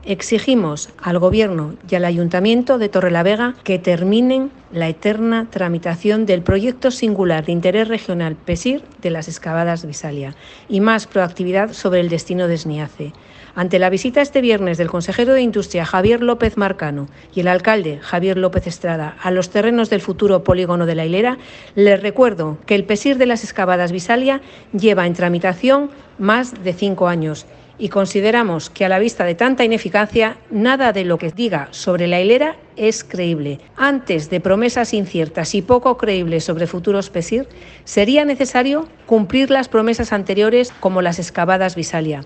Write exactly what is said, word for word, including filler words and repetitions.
Exigimos al Gobierno y al Ayuntamiento de Torrelavega que terminen la eterna tramitación del proyecto singular de interés regional PESIR de las excavadas Visalia y más proactividad sobre el destino de Sniace. Ante la visita este viernes del consejero de Industria Javier López Marcano y el alcalde Javier López Estrada a los terrenos del futuro polígono de La Hilera, les recuerdo que el PESIR de las excavadas Visalia lleva en tramitación más de cinco años y consideramos que a la vista de tanta ineficacia, nada de lo que diga sobre La Hilera es creíble. Antes de promesas inciertas y poco creíbles sobre futuros PESIR, sería necesario cumplir las promesas anteriores como las excavadas Visalia.